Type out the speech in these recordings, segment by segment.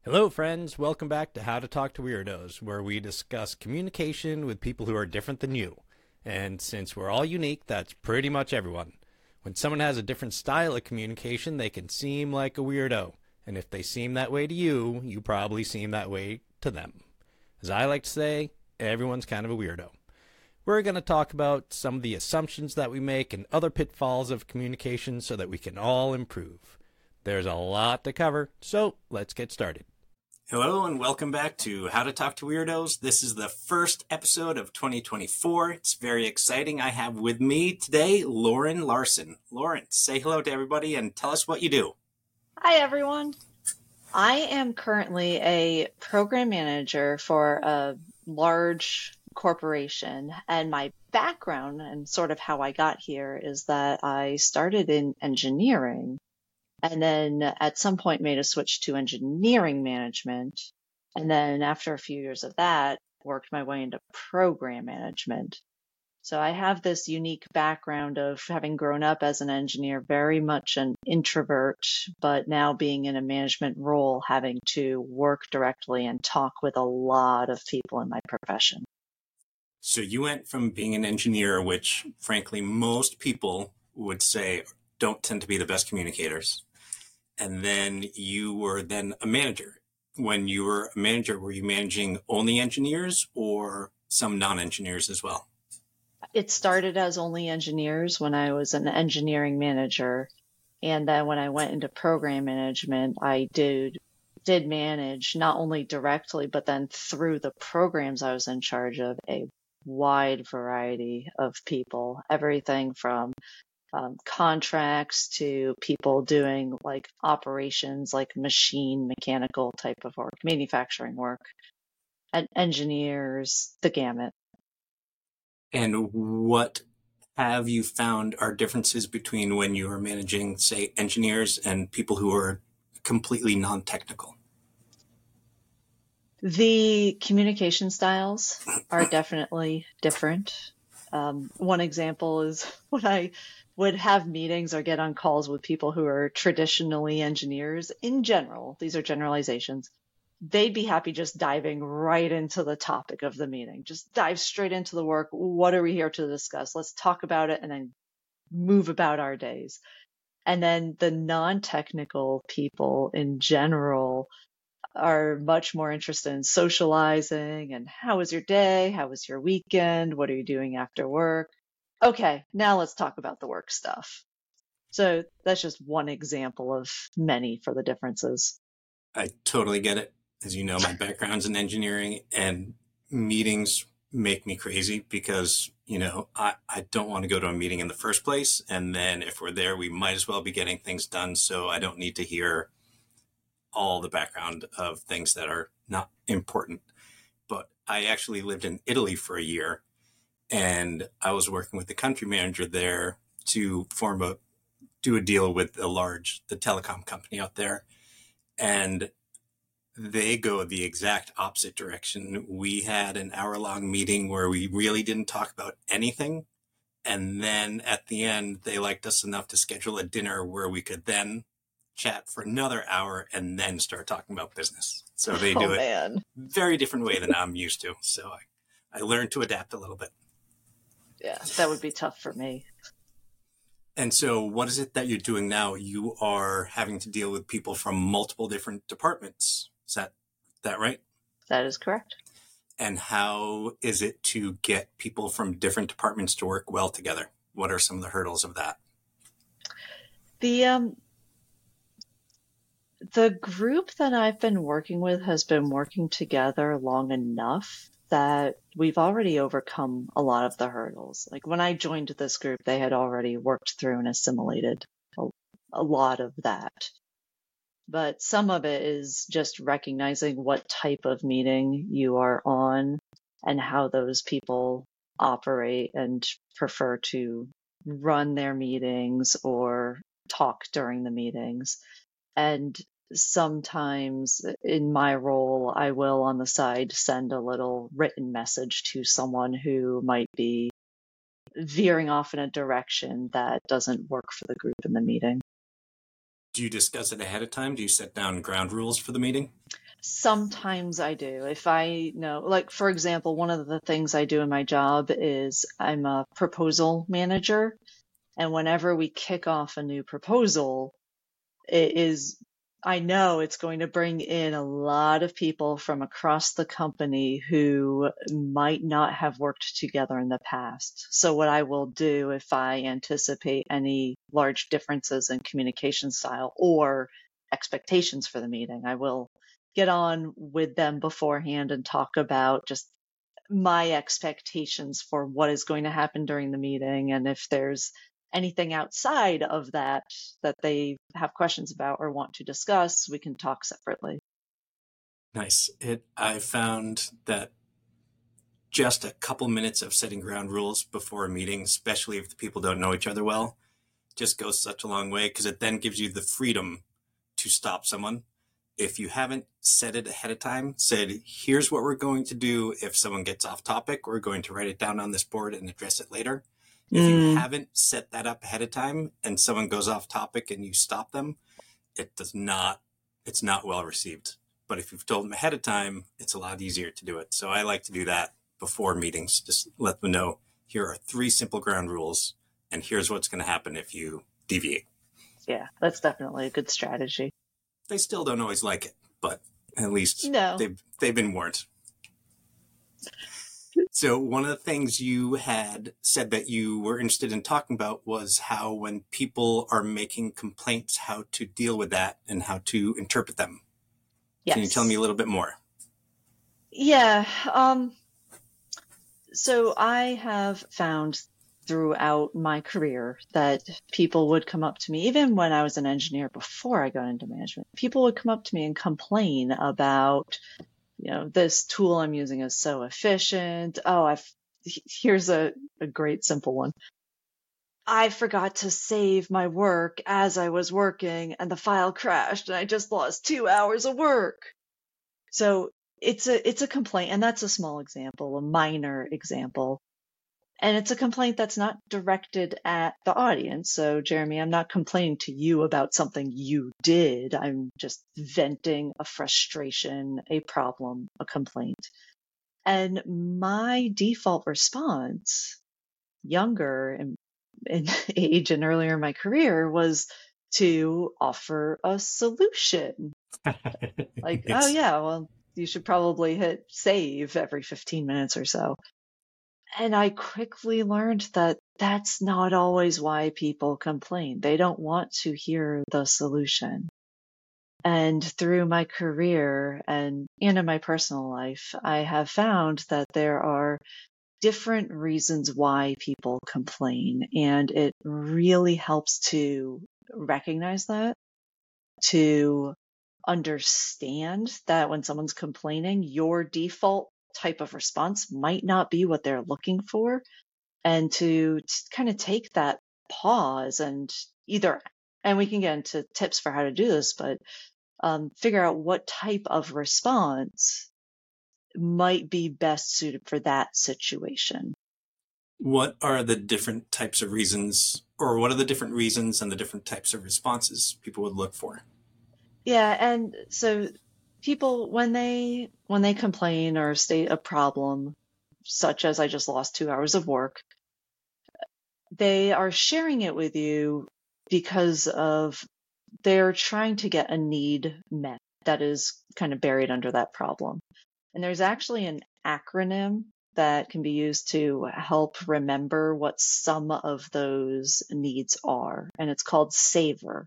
Hello, friends. Welcome back to How to Talk to Weirdos, where we discuss communication with people who are different than you. And since we're all unique, that's pretty much everyone. When someone has a different style of communication, they can seem like a weirdo. And if they seem that way to you, you probably seem that way to them. As I like to say, everyone's kind of a weirdo. We're going to talk about some of the assumptions that we make and other pitfalls of communication so that we can all improve. There's a lot to cover, so let's get started. Hello and welcome back to How to Talk to Weirdos. This is the first episode of 2024. It's very exciting. I have with me today Lauren Larson. Lauren, say hello to everybody and tell us what you do. Hi, everyone. I am currently a program manager for a large corporation, and my background and sort of how I got here is that I started in engineering and then at some point made a switch to engineering management. And then after a few years of that, worked my way into program management. So I have this unique background of having grown up as an engineer, very much an introvert, but now being in a management role, having to work directly and talk with a lot of people in my profession. So you went from being an engineer, which frankly most people would say don't tend to be the best communicators, and then you were then a manager. When you were a manager, were you managing only engineers or some non-engineers as well? It started as only engineers when I was an engineering manager. And then when I went into program management, I did manage not only directly, but then through the programs I was in charge of a wide variety of people, everything from contracts to people doing like operations, like mechanical type of work, manufacturing work, and engineers, the gamut. And what have you found are differences between when you are managing, say, engineers and people who are completely non-technical? The communication styles are definitely different. One example is when I would have meetings or get on calls with people who are traditionally engineers in general, these are generalizations, they'd be happy just diving right into the topic of the meeting. Just dive straight into the work. What are we here to discuss? Let's talk about it and then move about our days. And then the non-technical people in general are much more interested in socializing and how was your day? How was your weekend? What are you doing after work? Okay, now let's talk about the work stuff. So that's just one example of many for the differences. I totally get it. As you know, my background's in engineering, and meetings make me crazy because, I don't want to go to a meeting in the first place. And then if we're there, we might as well be getting things done. So I don't need to hear all the background of things that are not important. But I actually lived in Italy for a year, and I was working with the country manager there to do a deal with the telecom company out there. And they go the exact opposite direction. We had an hour-long meeting where we really didn't talk about anything. And then at the end, they liked us enough to schedule a dinner where we could then chat for another hour and then start talking about business. So they do it very different way than I'm used to. So I learned to adapt a little bit. Yeah, that would be tough for me. And so what is it that you're doing now? You are having to deal with people from multiple different departments. Is that right? That is correct. And how is it to get people from different departments to work well together? What are some of the hurdles of that? The group that I've been working with has been working together long enough that we've already overcome a lot of the hurdles. Like when I joined this group, they had already worked through and assimilated a lot of that. But some of it is just recognizing what type of meeting you are on and how those people operate and prefer to run their meetings or talk during the meetings. And sometimes in my role, I will on the side send a little written message to someone who might be veering off in a direction that doesn't work for the group in the meeting. Do you discuss it ahead of time? Do you set down ground rules for the meeting? Sometimes I do. If I know, like, for example, one of the things I do in my job is I'm a proposal manager. And whenever we kick off a new proposal, it is, I know it's going to bring in a lot of people from across the company who might not have worked together in the past. So what I will do if I anticipate any large differences in communication style or expectations for the meeting, I will get on with them beforehand and talk about just my expectations for what is going to happen during the meeting. And if there's anything outside of that that they have questions about or want to discuss, we can talk separately. Nice. I found that just a couple minutes of setting ground rules before a meeting, especially if the people don't know each other well, just goes such a long way, because it then gives you the freedom to stop someone. If you haven't said it ahead of time, said, here's what we're going to do if someone gets off topic, we're going to write it down on this board and address it later. If you haven't set that up ahead of time and someone goes off topic and you stop them, it's not well received. But if you've told them ahead of time, it's a lot easier to do it. So I like to do that before meetings. Just let them know, here are 3 simple ground rules, and here's what's going to happen if you deviate. Yeah, that's definitely a good strategy. They still don't always like it, but at least No. they've been warned. So one of the things you had said that you were interested in talking about was how when people are making complaints, how to deal with that and how to interpret them. Yes. Can you tell me a little bit more? Yeah. So I have found throughout my career that people would come up to me, even when I was an engineer before I got into management, people would come up to me and complain about, this tool I'm using is so efficient. Oh, here's a great simple one. I forgot to save my work as I was working and the file crashed and I just lost 2 hours of work. So it's a complaint, and that's a small example, a minor example. And it's a complaint that's not directed at the audience. So, Jeremy, I'm not complaining to you about something you did. I'm just venting a frustration, a problem, a complaint. And my default response, younger in age and earlier in my career, was to offer a solution. Like, oh yeah, well, you should probably hit save every 15 minutes or so. And I quickly learned that that's not always why people complain. They don't want to hear the solution. And through my career and in my personal life, I have found that there are different reasons why people complain. And it really helps to recognize that, to understand that when someone's complaining, your default type of response might not be what they're looking for, and to kind of take that pause and we can get into tips for how to do this, but figure out what type of response might be best suited for that situation. What are the different types of reasons, or what are the different reasons and the different types of responses people would look for? Yeah, and so people, when they complain or state a problem, such as I just lost 2 hours of work, they are sharing it with you because they're trying to get a need met that is kind of buried under that problem. And there's actually an acronym that can be used to help remember what some of those needs are. And it's called SAVER,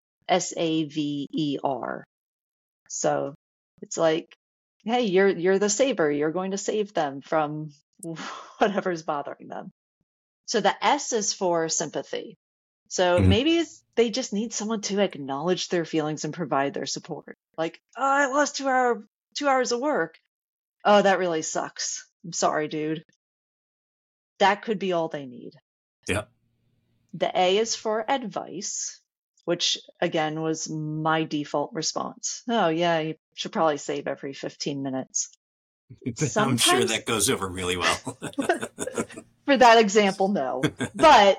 SAVER. So it's like, hey, you're the saver. You're going to save them from whatever's bothering them. So the S is for sympathy. So maybe they just need someone to acknowledge their feelings and provide their support. Like, oh, I lost 2 hours of work. Oh, that really sucks. I'm sorry, dude. That could be all they need. Yeah. The A is for advice, which again was my default response. Oh yeah, you should probably save every 15 minutes. I'm sure that goes over really well. For that example, no. But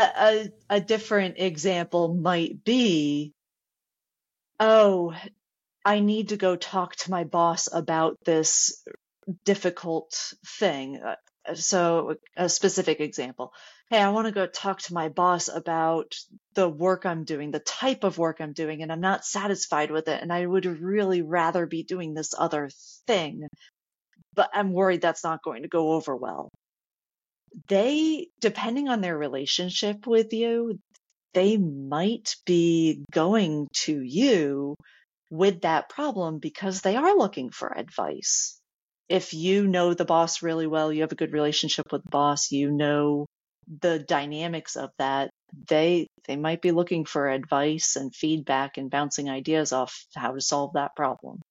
a different example might be, oh, I need to go talk to my boss about this difficult thing. So a specific example. Hey, I want to go talk to my boss about the work I'm doing, the type of work I'm doing, and I'm not satisfied with it. And I would really rather be doing this other thing, but I'm worried that's not going to go over well. They, depending on their relationship with you, they might be going to you with that problem because they are looking for advice. If you know the boss really well, you have a good relationship with the boss, you know the dynamics of that, they might be looking for advice and feedback and bouncing ideas off how to solve that problem.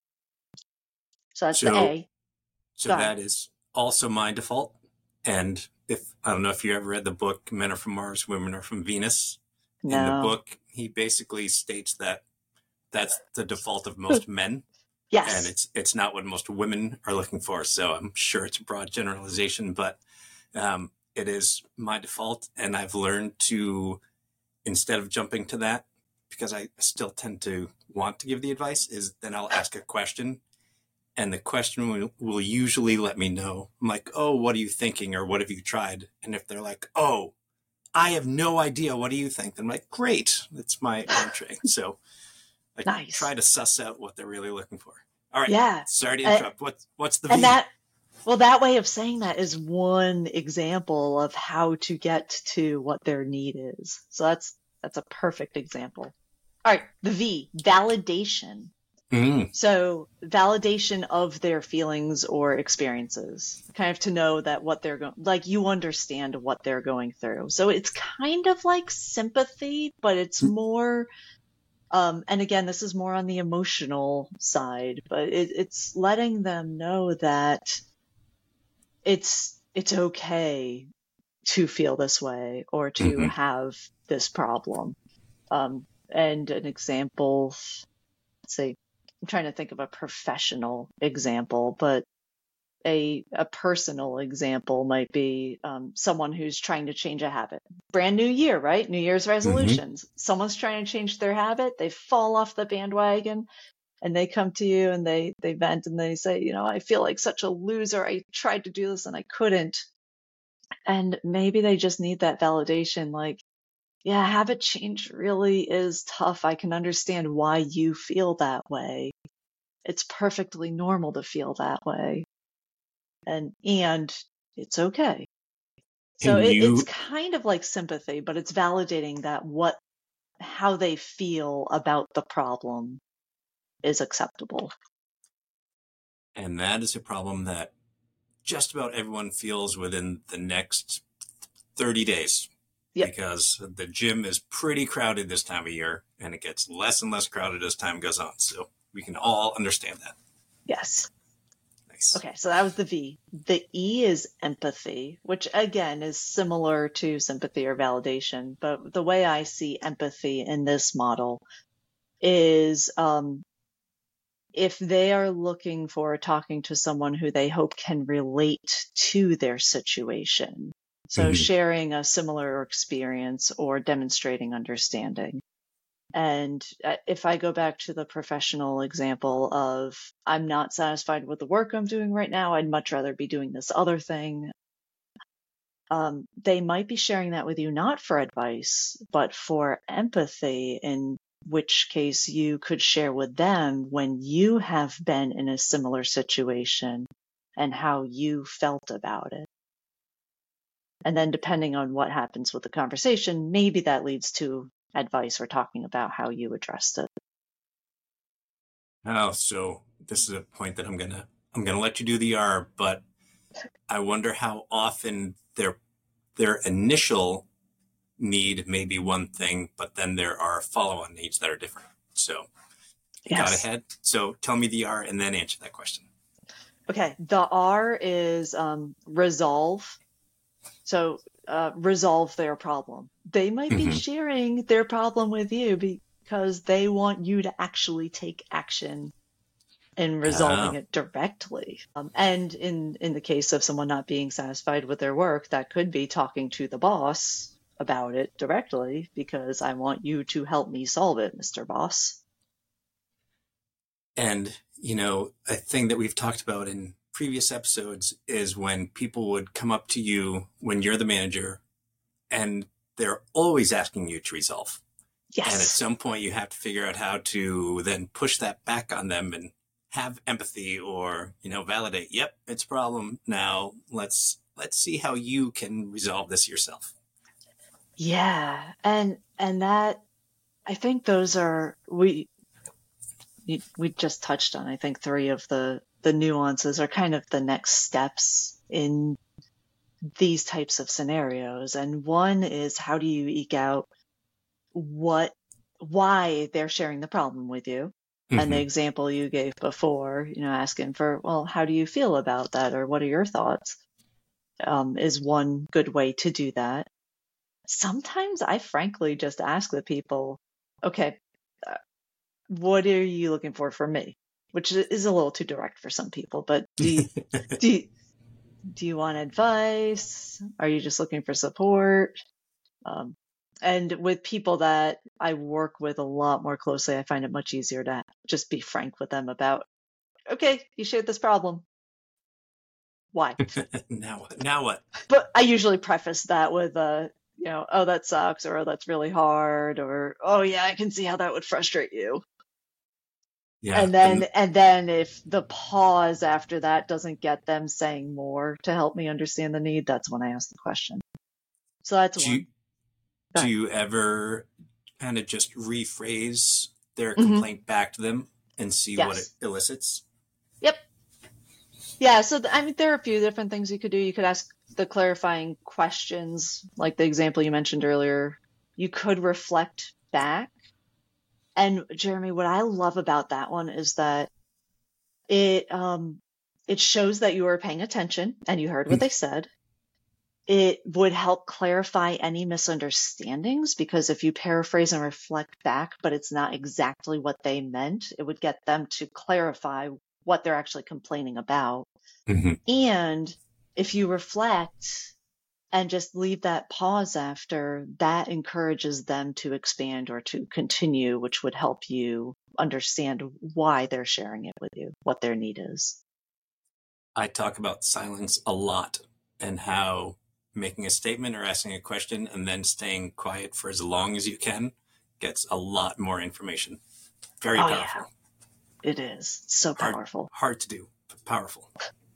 So that's the So, A. so Go ahead. that is also my default. And if I don't know if you ever read the book Men Are From Mars, Women Are From Venus. In the No. book, he basically states that that's the default of most men, and Yes. it's not what most women are looking for. So I'm sure it's a broad generalization, but it is my default, and I've learned to, instead of jumping to that, because I still tend to want to give the advice, is then I'll ask a question, and the question will usually let me know. I'm like, oh, what are you thinking, or what have you tried? And if they're like, oh, I have no idea, what do you think? Then I'm like, great, that's my entree. So I try Nice. to suss out what they're really looking for. All right, Yeah. sorry to interrupt. What's the And V? that way of saying that is one example of how to get to what their need is. So that's a perfect example. All right, the V, validation. Mm. So validation of their feelings or experiences, kind of to know that what they're going, like you understand what they're going through. So it's kind of like sympathy, but it's more, and again, this is more on the emotional side, but it's letting them know that it's okay to feel this way or to Mm-hmm. have this problem. And an example, let's see, I'm trying to think of a professional example, but a personal example might be someone who's trying to change a habit. Brand new year, right? New Year's Mm-hmm. resolutions. Someone's trying to change their habit. They fall off the bandwagon and they come to you and they vent and they say, I feel like such a loser. I tried to do this and I couldn't. And maybe they just need that validation. Like, yeah, habit change really is tough. I can understand why you feel that way. It's perfectly normal to feel that way. And it's okay. So And it's you, kind of like sympathy, but it's validating that how they feel about the problem is acceptable. and that is a problem that just about everyone feels within the next 30 days, Yep. because the gym is pretty crowded this time of year, and it gets less and less crowded as time goes on. So we can all understand that. Yes. Nice. Okay, so that was the V. The E is empathy, which again is similar to sympathy or validation. But the way I see empathy in this model is if they are looking for talking to someone who they hope can relate to their situation. So Mm-hmm. sharing a similar experience or demonstrating understanding. And if I go back to the professional example of I'm not satisfied with the work I'm doing right now, I'd much rather be doing this other thing. They might be sharing that with you not for advice, but for empathy, in which case you could share with them when you have been in a similar situation and how you felt about it. And then depending on what happens with the conversation, maybe that leads to advice or talking about how you addressed it. Oh, so this is a point that I'm gonna let you do the R, but I wonder how often their initial need may be one thing, but then there are follow-on needs that are different. So you got Yes. ahead. So tell me the R and then answer that question. Okay. The R is resolve. So resolve their problem. They might be Mm-hmm. sharing their problem with you because they want you to actually take action in resolving it directly. And in the case of someone not being satisfied with their work, that could be talking to the boss about it directly because I want you to help me solve it, Mr. Boss. And, you know, a thing that we've talked about in previous episodes is when people would come up to you when you're the manager and they're always asking you to resolve. Yes. And at some point you have to figure out how to then push that back on them and have empathy or, you know, validate, yep, it's a problem. Now let's see how you can resolve this yourself. Yeah. And that, I think those are, we just touched on, I think 3 of the nuances are kind of the next steps in these types of scenarios. And one is, how do you eke out why they're sharing the problem with you? Mm-hmm. And the example you gave before, you know, asking for, well, how do you feel about that? Or what are your thoughts? Is one good way to do that. Sometimes I frankly just ask the people, okay, what are you looking for me? Which is a little too direct for some people, but do you want advice? Are you just looking for support? And with people that I work with a lot more closely, I find it much easier to just be frank with them about, okay, you shared this problem. Why? Now what? But I usually preface that with, you know, oh, that sucks, or oh, that's really hard, or oh yeah, I can see how that would frustrate you. Yeah. And then if the pause after that doesn't get them saying more to help me understand the need, that's when I ask the question. So that's one. Do you ever kind of just rephrase their complaint back to them and see what it elicits? Yep. Yeah. So, I mean, there are a few different things you could do. You could ask the clarifying questions, like the example you mentioned earlier. You could reflect back. And Jeremy, what I love about that one is that it shows that you were paying attention and you heard what they said. It would help clarify any misunderstandings, because if you paraphrase and reflect back, but it's not exactly what they meant, it would get them to clarify what they're actually complaining about. Mm-hmm. And if you reflect and just leave that pause after, that encourages them to expand or to continue, which would help you understand why they're sharing it with you, what their need is. I talk about silence a lot and how making a statement or asking a question and then staying quiet for as long as you can gets a lot more information. Very powerful. Yeah. It is. So powerful. Hard to do, but powerful.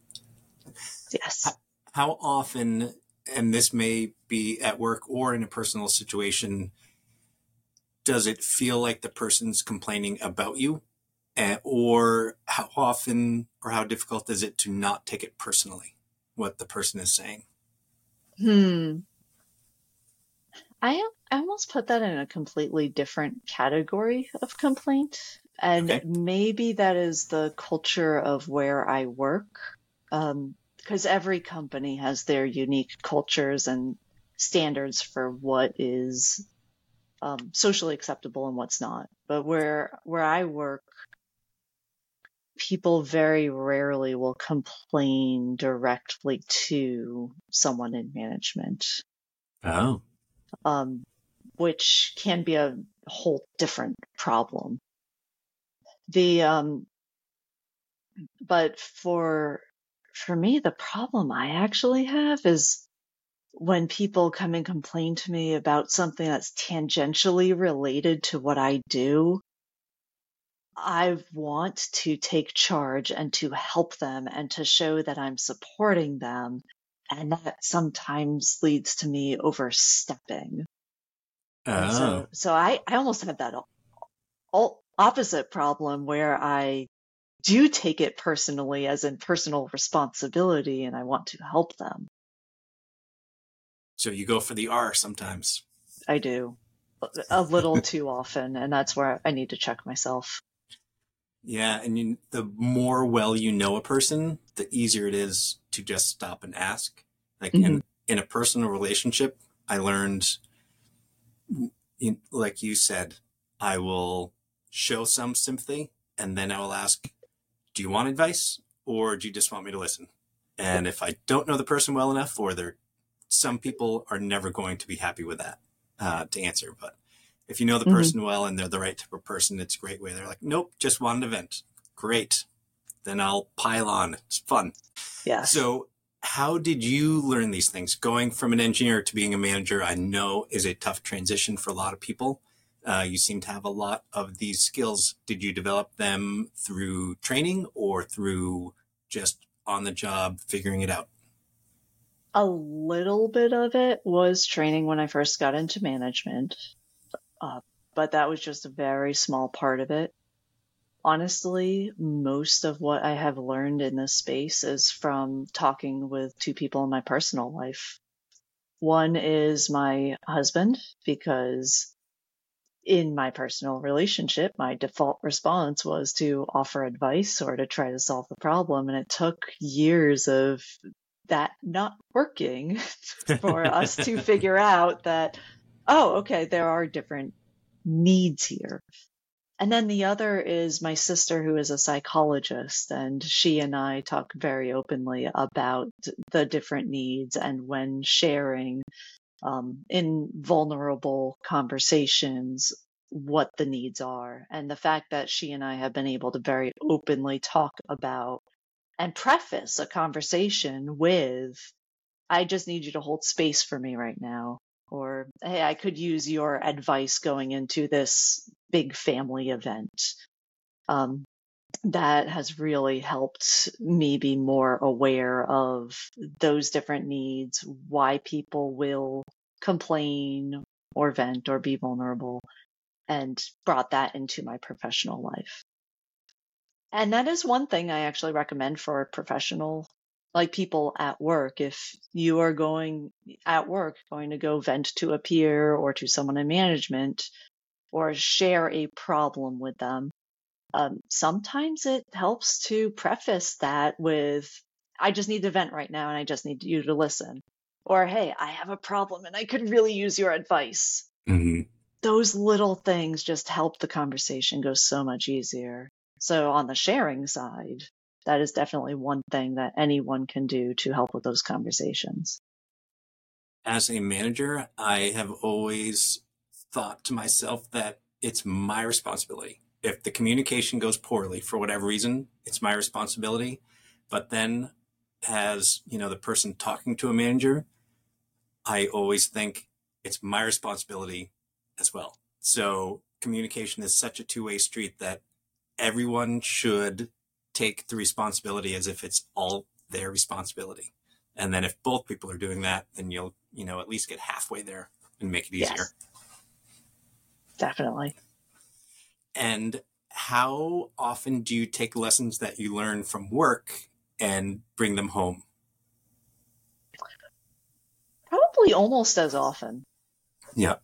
Yes. How often, and this may be at work or in a personal situation, does it feel like the person's complaining about you? Or how often or how difficult is it to not take it personally, what the person is saying? I almost put that in a completely different category of complaint. And maybe that is the culture of where I work. Because every company has their unique cultures and standards for what is socially acceptable and what's not. But where I work, people very rarely will complain directly to someone in management. Oh. Which can be a whole different problem. But for me, the problem I actually have is when people come and complain to me about something that's tangentially related to what I do. I want to take charge and to help them and to show that I'm supporting them. And that sometimes leads to me overstepping. So I almost have that opposite problem where I do take it personally, as in personal responsibility, and I want to help them. So you go for the R sometimes. I do. A little too often, and that's where I need to check myself. Yeah, and the more well you know a person, the easier it is to just stop and ask. Like in a personal relationship, I learned, like you said, I will show some sympathy, and then I will ask, do you want advice, or do you just want me to listen? And if I don't know the person well enough, or some people are never going to be happy with that to answer. But if you know the person well and they're the right type of person, it's a great way. They're like, nope, just wanted to vent. great. Then I'll pile on. It's fun. Yeah. So how did you learn these things? Going from an engineer to being a manager, I know is a tough transition for a lot of people. You seem to have a lot of these skills. Did you develop them through training or through just on the job figuring it out? A little bit of it was training when I first got into management, but that was just a very small part of it. Honestly, most of what I have learned in this space is from talking with two people in my personal life. One is my husband, because in my personal relationship, my default response was to offer advice or to try to solve the problem. And it took years of that not working for us to figure out that, oh, okay, there are different needs here. And then the other is my sister, who is a psychologist, and she and I talk very openly about the different needs and when sharing in vulnerable conversations what the needs are. And the fact that she and I have been able to very openly talk about and preface a conversation with, I just need you to hold space for me right now. Or, hey, I could use your advice going into this big family event. That has really helped me be more aware of those different needs, why people will complain or vent or be vulnerable, and brought that into my professional life. And that is one thing I actually recommend for professional, like people at work. If you are going to go vent to a peer or to someone in management or share a problem with them, sometimes it helps to preface that with, I just need to vent right now and I just need you to listen. Or, hey, I have a problem and I could really use your advice. Mm-hmm. Those little things just help the conversation go so much easier. So on the sharing side, that is definitely one thing that anyone can do to help with those conversations. As a manager, I have always thought to myself that it's my responsibility. If the communication goes poorly for whatever reason, it's my responsibility. But then as, the person talking to a manager, I always think it's my responsibility as well. So communication is such a two-way street that everyone should take the responsibility as if it's all their responsibility. And then if both people are doing that, then you'll, at least get halfway there and make it easier. Yes, definitely. And how often do you take lessons that you learn from work and bring them home? Probably almost as often. Yeah.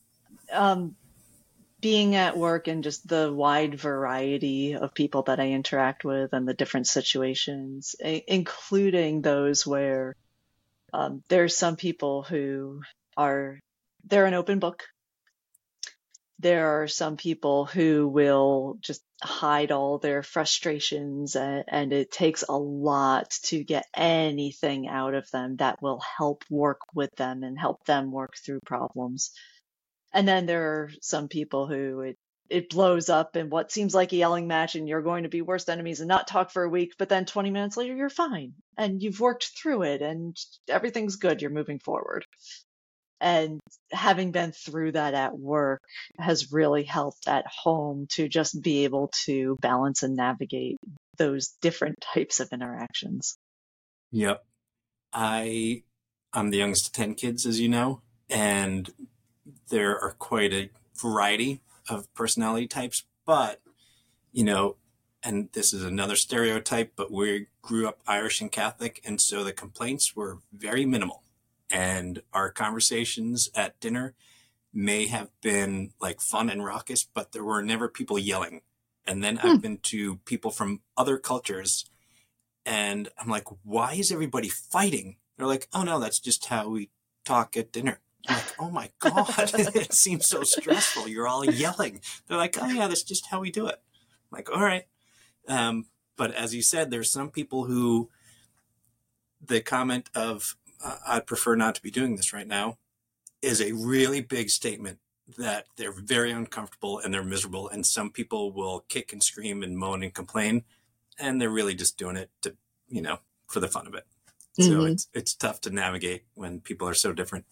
Being at work and just the wide variety of people that I interact with and the different situations, including those where there's some people who they're an open book. There are some people who will just hide all their frustrations, and it takes a lot to get anything out of them that will help work with them and help them work through problems. And then there are some people who it blows up in what seems like a yelling match, and you're going to be worst enemies and not talk for a week, but then 20 minutes later, you're fine. And you've worked through it and everything's good. You're moving forward. And having been through that at work has really helped at home to just be able to balance and navigate those different types of interactions. Yep. I'm the youngest of 10 kids, as you know, and there are quite a variety of personality types, but, and this is another stereotype, but we grew up Irish and Catholic, and so the complaints were very minimal. And our conversations at dinner may have been like fun and raucous, but there were never people yelling. And then I've been to people from other cultures, and I'm like, why is everybody fighting? They're like, oh no, that's just how we talk at dinner. I'm like, oh my God, it seems so stressful. You're all yelling. They're like, oh yeah, that's just how we do it. I'm like, all right. But as you said, there's some people who the comment of, I'd prefer not to be doing this right now is a really big statement. that they're very uncomfortable and they're miserable. And some people will kick and scream and moan and complain, and they're really just doing it to, for the fun of it. So it's tough to navigate when people are so different.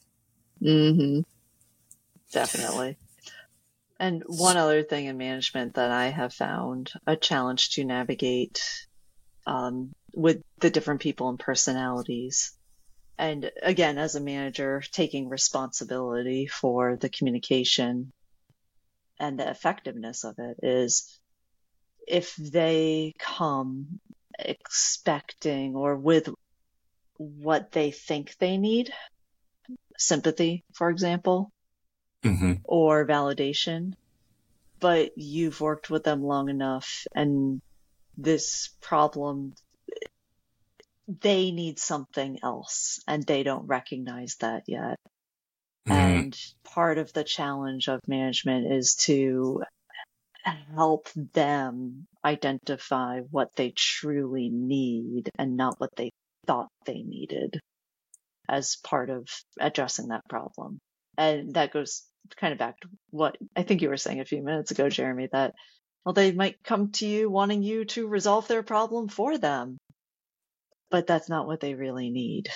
Definitely. And one other thing in management that I have found a challenge to navigate with the different people and personalities. And again, as a manager, taking responsibility for the communication and the effectiveness of it is if they come expecting or with what they think they need, sympathy, for example, or validation, but you've worked with them long enough and this problem, they need something else and they don't recognize that yet. And part of the challenge of management is to help them identify what they truly need and not what they thought they needed as part of addressing that problem. And that goes kind of back to what I think you were saying a few minutes ago, Jeremy, that, well, they might come to you wanting you to resolve their problem for them, but that's not what they really need.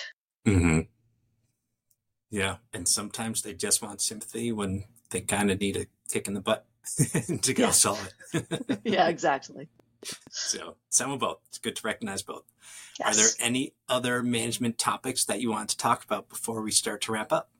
Yeah. And sometimes they just want sympathy when they kind of need a kick in the butt to go solve it. Yeah, exactly. So some of both. It's good to recognize both. Yes. Are there any other management topics that you want to talk about before we start to wrap up?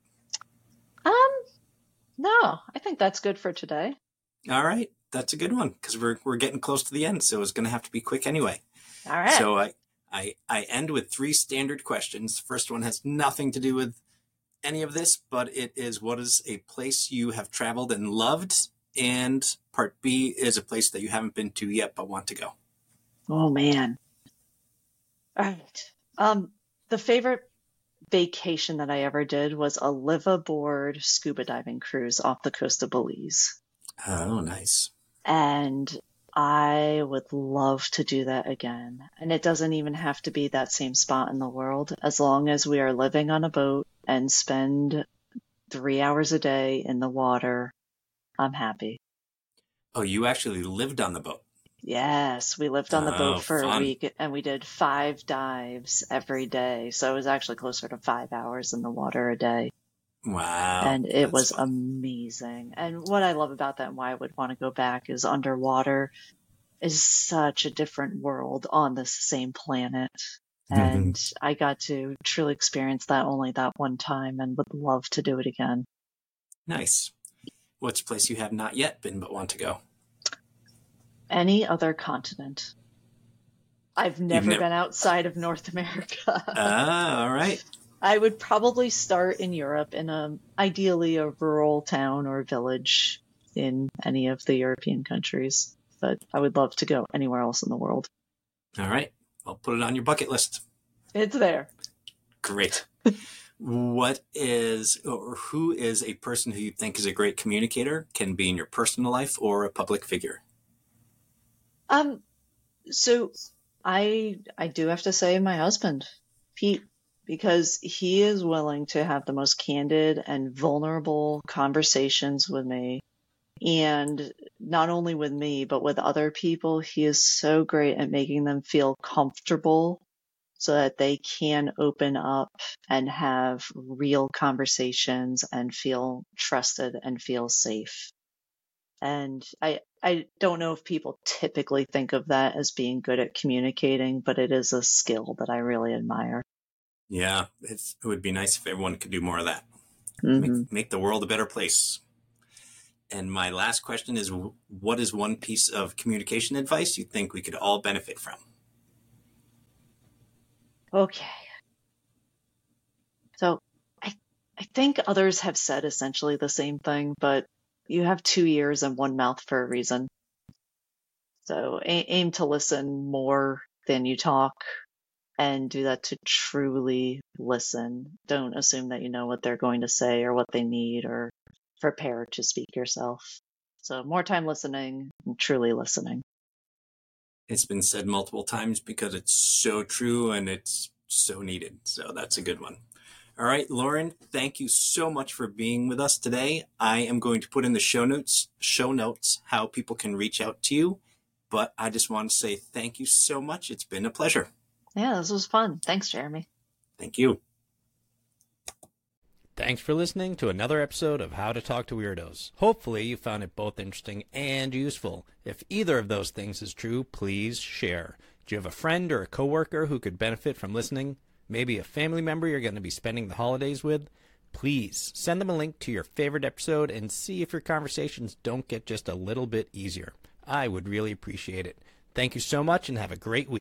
No, I think that's good for today. All right. That's a good one because we're getting close to the end, so it's going to have to be quick anyway. All right. So I end with 3 standard questions. The first one has nothing to do with any of this, but it is, what is a place you have traveled and loved? And part B is a place that you haven't been to yet but want to go. Oh, man. All right. The favorite vacation that I ever did was a live aboard scuba diving cruise off the coast of Belize. Oh, nice. And I would love to do that again. And it doesn't even have to be that same spot in the world. As long as we are living on a boat and spend 3 hours a day in the water, I'm happy. Oh, you actually lived on the boat? Yes, we lived on the boat for fun. a week and we did 5 dives every day. So it was actually closer to 5 hours in the water a day. Wow. And it was amazing. And what I love about that and why I would want to go back is underwater is such a different world on the same planet. And I got to truly experience that only that one time and would love to do it again. Nice. What's a place you have not yet been but want to go? Any other continent. I've never been outside of North America. All right. I would probably start in Europe in ideally a rural town or village in any of the European countries. But I would love to go anywhere else in the world. All right. I'll put it on your bucket list. It's there. Great. What is, or who is a person who you think is a great communicator, can be in your personal life or a public figure? So I do have to say my husband, Pete, because he is willing to have the most candid and vulnerable conversations with me. And not only with me, but with other people, he is so great at making them feel comfortable so that they can open up and have real conversations and feel trusted and feel safe. And I don't know if people typically think of that as being good at communicating, but it is a skill that I really admire. Yeah, it would be nice if everyone could do more of that. Make the world a better place. And my last question is, what is one piece of communication advice you think we could all benefit from? Okay. So I think others have said essentially the same thing, but you have 2 ears and 1 mouth for a reason. So aim to listen more than you talk and do that to truly listen. Don't assume that you know what they're going to say or what they need, or prepare to speak yourself. So more time listening and truly listening. It's been said multiple times because it's so true and it's so needed. So that's a good one. All right, Lauren, thank you so much for being with us today. I am going to put in the show notes how people can reach out to you. But I just want to say thank you so much. It's been a pleasure. Yeah, this was fun. Thanks, Jeremy. Thank you. Thanks for listening to another episode of How to Talk to Weirdos. Hopefully you found it both interesting and useful. If either of those things is true, please share. Do you have a friend or a coworker who could benefit from listening? Maybe a family member you're going to be spending the holidays with? Please send them a link to your favorite episode and see if your conversations don't get just a little bit easier. I would really appreciate it. Thank you so much and have a great week.